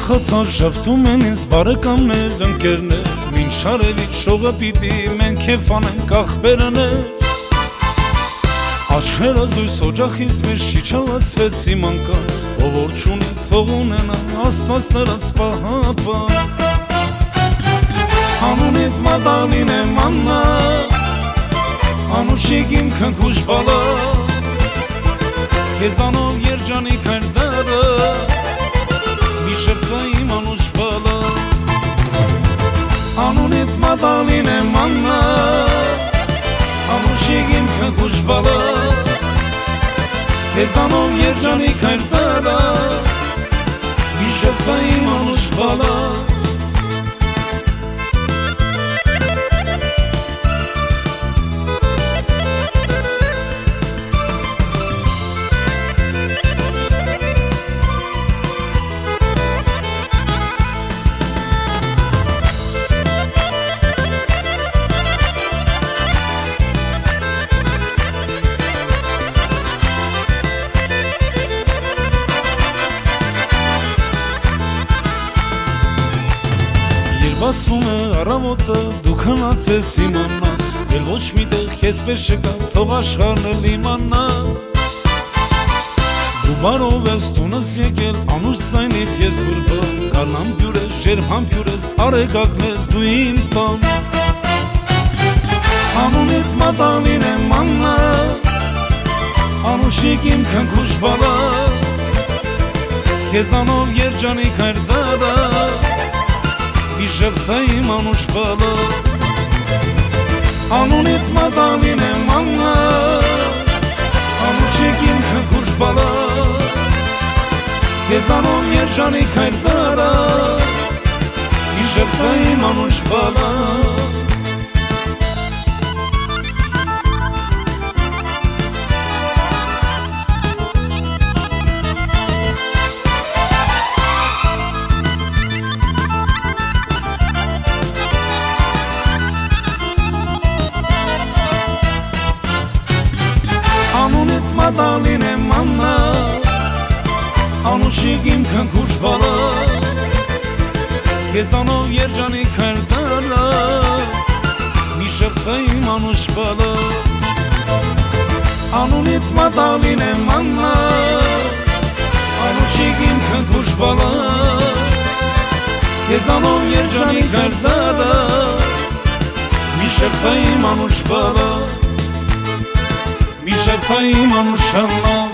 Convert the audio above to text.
Ուրախացած շփթում են ինձ բարեկամներ, ընկերներ, մինչ արևից շողը պիտի մենք քեֆ անենք ախպերաներ։ Աչքերս դույս օջախից մեջ շիչալացվեց իմ անկան, ով որ չունի թող ունենա Աստված տված պահապան։ Անունիդ մադալին եմ աննա, անուշիկ իմ քնքուշ բալա, քեզանով երջանիկ էր դարը, մի շրտվա իմ անուշ բալա։ Անունիդ մադալին եմ աննա, անուշիկ իմ քնքուշ բալա, քեզանով երջանիկ էր դարը, մի շրտվա իմ անուշ բալա։ Բացվում է առավոտը, դու քնած ես իմանա, էլ ոչ միտեղ քեզ պես չկա, թող աշխարհն էլ իմանա։ Դու բարով ես տունս եկել, անուշ ձայնիդ ես գուրբան, կանամ բյուր ես, ջերմ համբյուր ես, արեգակն ես դու իմ տան։ Անունիդ մատանին եմ աննա, անուշիկ իմ քնքուշ բալա, քեզանով երջանիկ էր դարը, մի շրտվա իմ անուշ բալա։ Անունիդ մատանին եմ աննա, անուշիկ իմ քնքուշ բալա, քեզանով երջանիկ էր դարը, մի շրտվա իմ անուշ բալա։ Անունիդ մատանին եմ աննա, անուշիկ իմ քնքուշ բալա, քեզանով երջանիկ էր դարը, մի շրտվա իմ անուշ բալա։ Անունիդ մատանին եմ աննա, անուշիկ իմ քնքուշ բալա, քեզանով երջանիկ էր դարը, մի շրտվա իմ անուշ բալա։ Mi šeptaj imam u šalma